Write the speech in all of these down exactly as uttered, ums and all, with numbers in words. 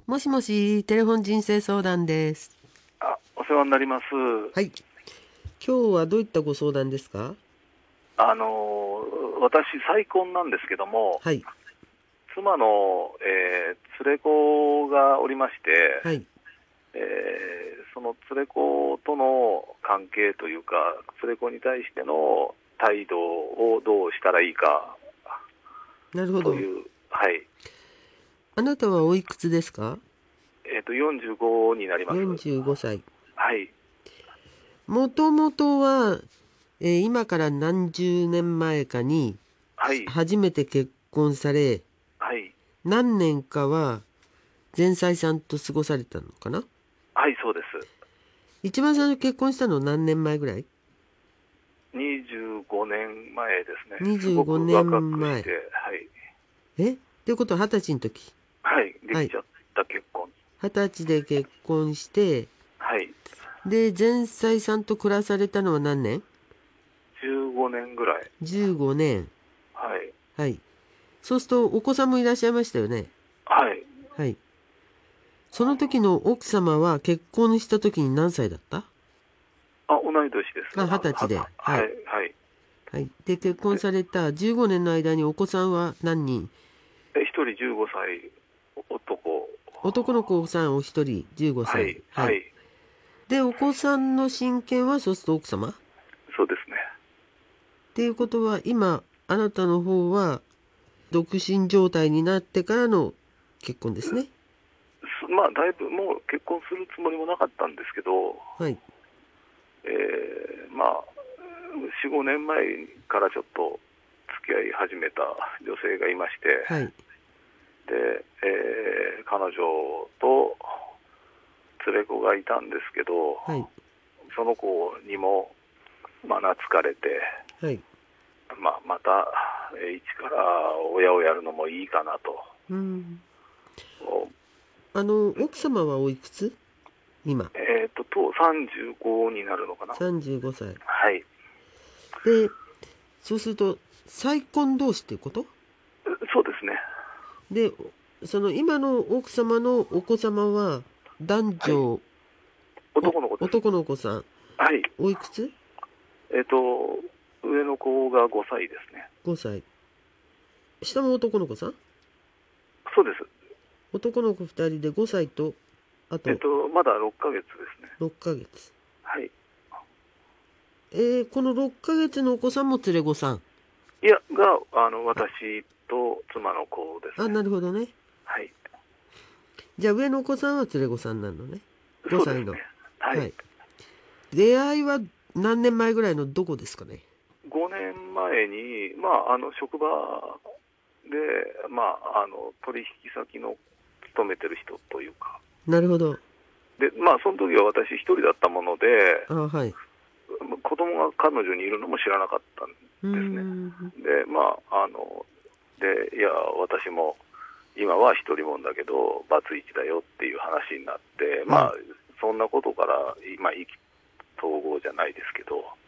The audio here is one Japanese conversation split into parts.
もしもし、テレフォン人生相談です。 あ、お世話になります。 はい。今日はどういったご相談ですか？ あの私再婚なんですけども、 はい。 妻の、えー連れ子がおりまして、 はい。 えーその連れ子との関係というか、連れ子に対しての態度をどうしたらいいかなるほど。 という、はい、 あなたはおいくつですか？ えっとよんじゅうごになります。 よんじゅうご 歳。 はい、 もともとは、えー今から何十年前かにはい、 初めて結婚され、 はい、 何年かは前妻さんと過ごされたのかな？ はい、そうです。 一番最初結婚したの何年前ぐらい？ にじゅうごねんまえですね。す 25 ごく若年前。 くして、はい、 えっていうことは二十歳の時。 はい、ではい。 きちゃった結婚。 二十歳で結婚して、 はい、 で、前妻さんと暮らされたのは何年？ じゅうごねんぐらい。 じゅうご 年。 はい、 はい。そうするとお子さんもいらっしゃいましたよね。 はい。 はい。その時の奥様は結婚した時に何歳だった？ あ、同い年です。 あ、 は、は、 二十歳で。はい。 はい、はい。 はい。で、結婚で、 されたじゅうごねんの間にお子さんは何人？ え一人じゅうごさい男。 男の子さんお一人、15歳。 はい、 はい。 はい。 で、お子さんの親権はそうすると奥様っそうですね。 ていうことは、今、あなたの方は独身状態になってからの結婚ですね。 すまあ、だいぶもう結婚するつもりもなかったんですけど、 はい。 えーまあ、よん、ごねんまえからちょっと付き合い始めた女性がいまして、 はい。 で、えー彼女と連れ子がいたんですけど、 はい。 その子にも、まあ、懐かれて、 はい。 まあ、また、えー一から親をやるのもいいかなと。 うん。 おあの、奥様はおいくつ今？ えっ、と、と、さんじゅうごになるのかな。 さんじゅうごさい。 はい。 で、そうすると、再婚同士っていうこと？ そうですね。 で、その今の奥様のお子様は男はい。 女、お男の子です。 男の子さん、 はい。 おいくつ？ えっ、と、上の子がごさいですね。 ご 歳。下も男の子さん？ そうです。 男の子ふたりでごさいと、あとえっ、と、まだろっかげつですね。 ろっかげつ。 はい。 えー、このろっかげつのお子さんも連れ子さん。 いや、が、あの、私と妻の子ですあ、 ね。 なるほどね。 はい。 じゃあ上のお子さんは連れ子さんなのね。5歳の。 そうですね。はい。 はい。出会いは何年前ぐらいのどこですかね？ ごねんまえに、まあ、あの、職場で、まあ、あの、取引先の勤めてる人というか、 なるほど。 で、まあ、その時は私一人だったもので、 あ、はい。 子供が彼女にいるのも知らなかったんうーですね。 ん。 で、まあ、あの、で、いや、私も今は一人もんだけど、バツイチだよっていう話になって、まあ、 はい。 そんなことから、今、意気投合じゃないですけど、 うん。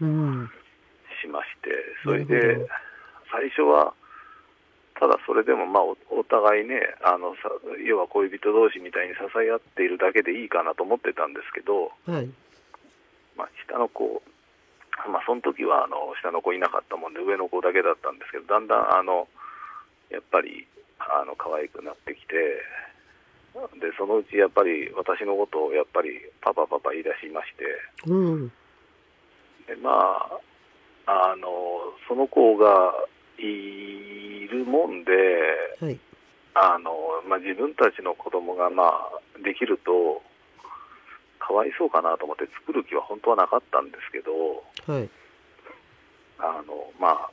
しまして、そなれで、 るほど。 最初は、ただそれでも、まあ、おお互いね、あのさ、要は恋人同士みたいに支え合っているだけでいいかなと思ってたんですけど、 はい。 まあ、下の子、まあ、その時はあの下の子いなかったもんで、上の子だけだったんですけど、だんだんあのやっぱりあの可愛くなってきて、でそのうちやっぱり私のことをやっぱりパパパパ言い出しまして、 うん。 でまあ、あのその子がいるもんで、 はい。 あのまあ、自分たちの子供がまあできるとかわいそうかなと思って作る気は本当はなかったんですけど、 はい。 あのまあ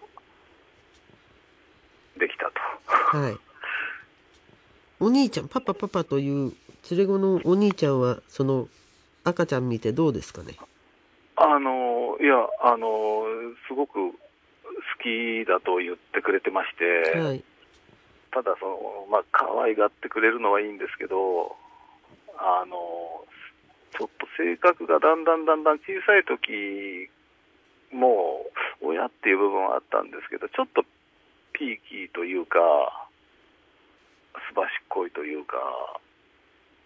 できたと。 はい。お兄ちゃん、パパパパという連れ子のお兄ちゃんは、その赤ちゃん見てどうですかね？ あのいやあのすごく好きだと言ってくれてまして、 はい。 ただその、まあ可愛がってくれるのはいいんですけど、あのちょっと性格がだんだんだんだん小さい時も親っていう部分はあったんですけど、ちょっとピーキーというか、すばしっこいというか、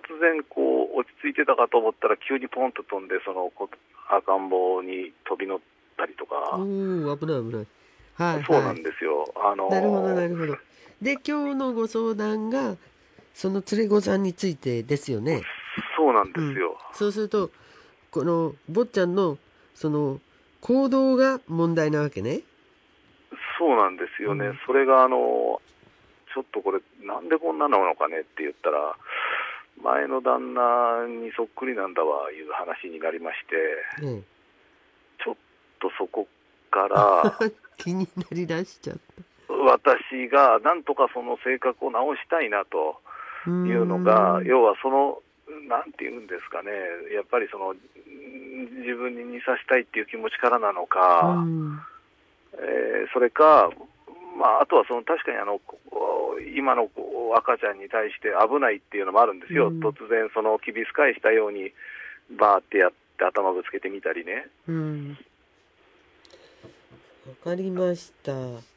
然こう落ち着いてたかと思ったら急にポンと飛んでそのこ赤ん坊に飛び乗ったりとか、 おー、危ない危ない。はいそうなはい。 んですよ。あのなるほどなるほど。で、今日のご相談がその連れ子さんについてですよね。 そうなんでうん。 すよ。 そうするとこの坊ちゃんのその行動が問題なわけね。 そうなんですよね。 うんそれがあのちょっとこれなんでこんななのかねって言ったら、前の旦那にそっくりなんだわいう話になりまして、 えちょっとそこからえ、気になりだしちゃった。 私がなんとかその性格を直したいなとうーいうのが、 ん。 要はそのなんていうんですかね、やっぱりその自分に似させたいっていう気持ちからなのうか、 ん。 えーそれか、まあ、あとはその確かにあのこう今のこう赤ちゃんに対して危ないっていうのもあるんですよ。 うん突然そのきびす返したようにバーってやって頭ぶつけてみたりね。 うん。わかりました。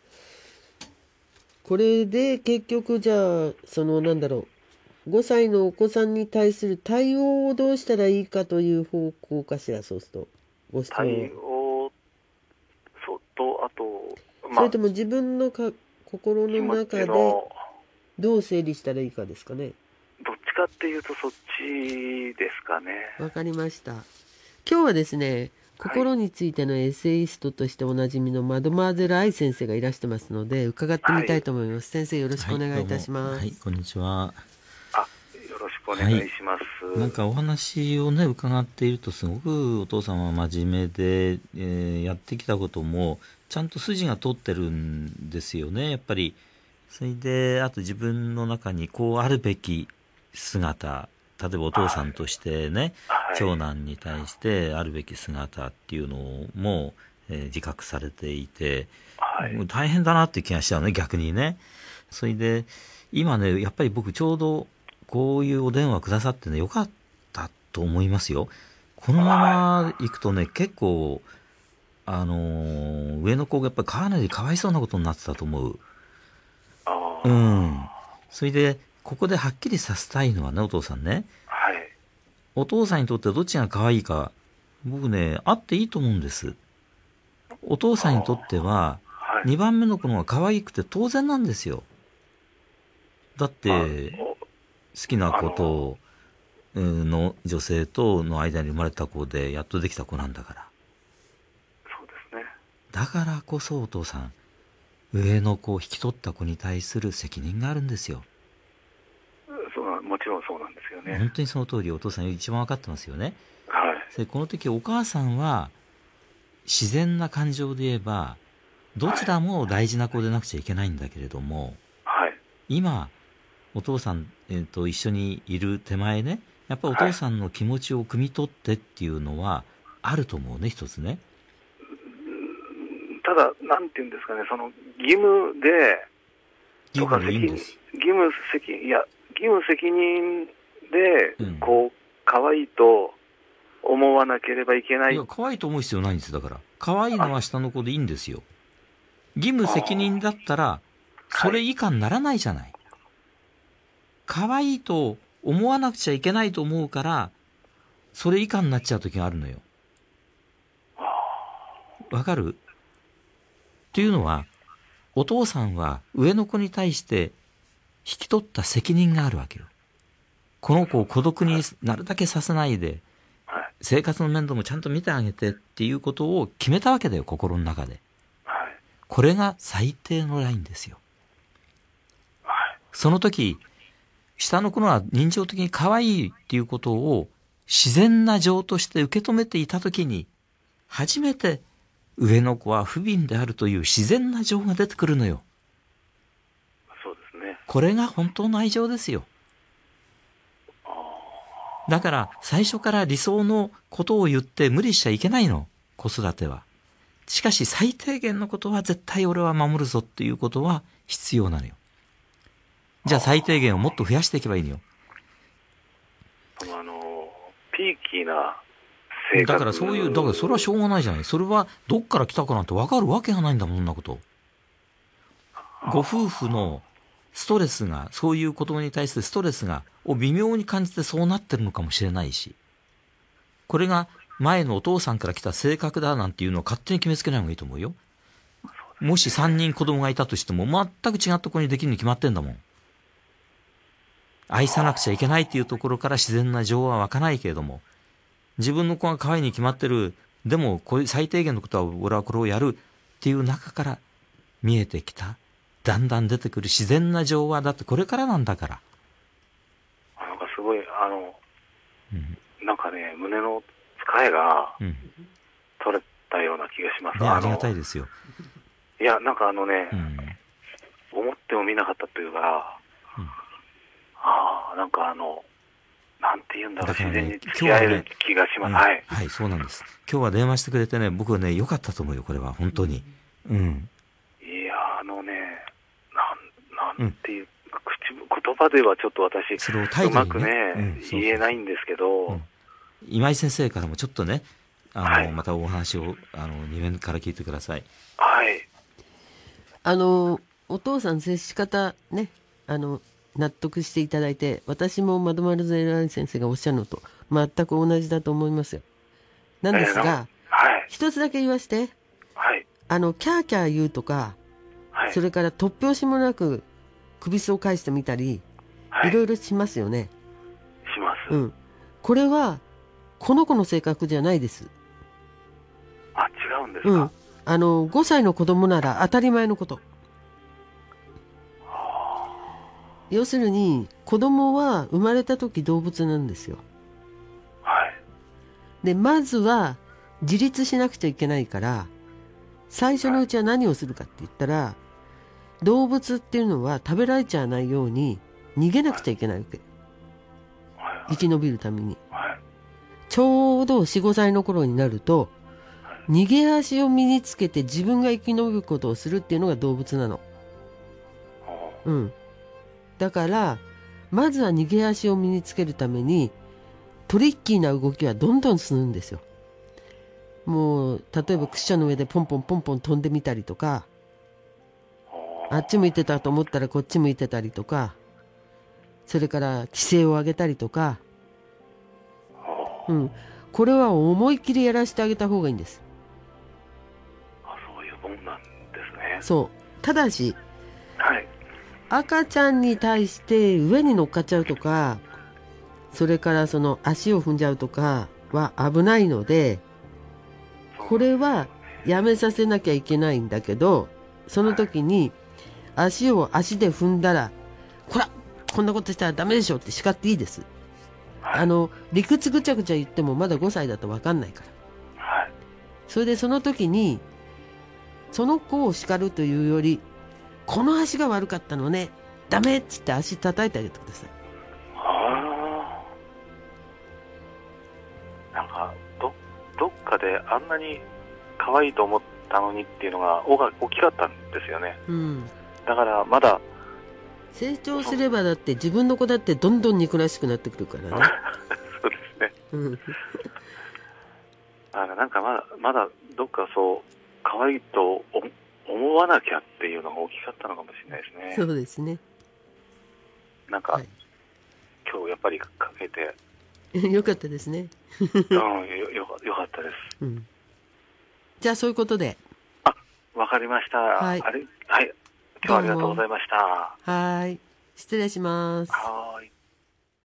これで結局じゃあそのなんだろう、ごさいのお子さんに対する対応をどうしたらいいかという方向かしら、そうするとご質問対は。 応そうと、あと、 そまあ、 れとも自分のか心の気持ち中でのどう整理したらいいかですかね。 どっちかっていうとそっちですかね。 わかりました。今日はですね、 はい心についてのエッセイストとしておなじみのマドマーゼル愛先生がいらしてますので伺ってみたいと思います。先生よろしくお願いいたします。 はい、こんにちは。 あ、よろしくお願いします。 なんかお話をね伺っているとすごくお父さんは真面目で、えーやってきたこともちゃんと筋が通ってるんですよね、やっぱり。それであと自分の中にこうあるべき姿、例えばお父さんとしてね、 はい、 長男に対してあるべき姿っていうのも、えー自覚されていて、 はいもう大変だなっていう気がしちゃうね、逆にね。それで今ねやっぱり僕ちょうどこういうお電話くださってねよかったと思いますよ。このまま行くとね結構あのー上の子がやっぱりかなりかわいそうなことになってたと思う。 あーうん。それでここではっきりさせたいのはね、お父さんね、 はい、 お父さんにとってどっちが可愛いか僕ねあっていいと思うんです。お父さんにとってははい、 にばんめの子の方が可愛くて当然なんですよ。だってあ好おきな子とうんの女性との間に生まれた子でやっとできた子なんだから。 そうですね。 だからこそお父さん上の子を引き取った子に対する責任があるんですよ。 そうなもちろんそうなんですよね。 本当にその通りお父さん一番分かってますよね。 はい、 でこの時お母さんは自然な感情で言えばどちらも大事な子でなくちゃいけないんだけれども、 はい、 今お父さん、えーと一緒にいる手前ね、やっぱりお父さんの気持ちを汲み取ってっていうのはあると思うね、一つね。 ただ、なんていうんですかね、その義務で、 義務でいいんです。 義務責任、いや、義務責任で、 うんこう、可愛いと思わなければいけない。 いや可愛いと思う必要ないんです。だから可愛いのは下の子でいいんですよ。義務責任だったらそれ以下にならないじゃない。可愛いと思わなくちゃいけないと思うからそれ以下になっちゃう時があるのよ。わかる？っていうのはお父さんは上の子に対して引き取った責任があるわけよ。この子を孤独になるだけさせないで生活の面倒もちゃんと見てあげてっていうことを決めたわけだよ、心の中で。これが最低のラインですよ。その時下の子のは人情的に可愛いっていうことを自然な情として受け止めていた時に初めて上の子は不憫であるという自然な情が出てくるのよ。 そうですね。 これが本当の愛情ですよ。だから最初から理想のことを言って無理しちゃいけないの、子育ては。しかし最低限のことは絶対俺は守るぞっていうことは必要なのよ。じゃあ最低限をもっと増やしていけばいいのよ。 あのピーキーな生活だからそういうだからそれはしょうがないじゃない。それはどっから来たかなんて分かるわけがないんだもん、そんなこと。ご夫婦のストレスが、そういう子供に対するストレスが、を微妙に感じてそうなってるのかもしれないし、これが前のお父さんから来た性格だなんていうのを勝手に決めつけない方がいいと思うよ。もしさんにん子供がいたとしても、全く違った子にできるに決まってんだもん。愛さなくちゃいけないっていうところから自然な情は湧かないけれども、自分の子が可愛いに決まってる、でもこれ最低限のことは俺はこれをやるっていう中から見えてきた、だんだん出てくる自然な情はだってこれからなんだから。 なんかすごい、あの、 うん、 なんかね、胸の使いがうん、 取れたような気がします。 ね、 あのありがたいですよ。 いや、なんかあのね、 うん、 思ってもみなかったというか、 うん、 ああ、なんかあの、なんて言うんだろう、 だからね自然に付き合える気がします。 うん、 はい。 はい、そうなんです。今日は電話してくれてね、僕はね、良かったと思うよ、これは、本当に。うん。 いや、あのね、なん、なんていう、口、言葉ではちょっと私、 それを態うまく度にね、 ね、 うんそうそう言えないんですけど、 うん今井先生からもちょっとね、あの、 はいまたお話を、あの、二面から聞いてください。 はい。 あのお父さん接し方ね、あの納得していただいて、私もマドマルゼール先生がおっしゃるのと全く同じだと思いますよ。なんですえーなが、 はい。 一つだけ言わして、 はい。 あのキャーキャー言うとか、 はい。 それから突拍子もなく首を返してみたり、 はいいろいろしますよね。 します。 うん。これはこの子の性格じゃないです。 あ、違うんですうん。 か。 あのごさいの子供なら当たり前のこと。要するに子供は生まれた時動物なんですよ。 はい。 でまずは自立しなくちゃいけないから、最初のうちは何をするかって言ったら、動物っていうのは食べられちゃわないように逃げなくちゃいけないわけ。 はい。 生き延びるために。 はい。 ちょうどよん、ごさいの頃になると、逃げ足を身につけて自分が生き延びることをするっていうのが動物なの。 おーうん。だからまずは逃げ足を身につけるためにトリッキーな動きはどんどんするんですよ。もう例えばクッションの上でポンポンポンポン飛んでみたりとか、 おーあっち向いてたと思ったらこっち向いてたりとか、それから規制を上げたりとか、 おーうん、これは思いっきりやらせてあげた方がいいんです。 あ、そういうもんなんですね。 そうただしはい。 赤ちゃんに対して上に乗っかっちゃうとか、それからその足を踏んじゃうとかは危ないので、これはやめさせなきゃいけないんだけど、その時に足を足で踏んだら、こらこんなことしたらダメでしょって叱っていいです。あの理屈ぐちゃぐちゃ言ってもまだごさいだと分かんないから。 はい。 それでその時にその子を叱るというより、この足が悪かったのね、ダメっつって足叩いてあげてください。 ああ。なんか、ど、どっかであんなに可愛いと思ったのにっていうのがおが大きかったんですよね。 うん、 だからまだ、 成長すればだって自分の子だってどんどん憎らしくなってくるからね。 そうですね。 うん、 あのなんかまだ、まだどっかそう、可愛いとお思わなきゃっていうのが大きかったのかもしれないですね。 そうですね。 なんか、 はい、 今日やっぱりかけて、 よかったですね。 うん、よ、よ、よかったです。 うん、じゃあそういうことで。 あ、わかりました。 はいあれ、はい。今日はありがとうございました。 はい、失礼します。 はーい。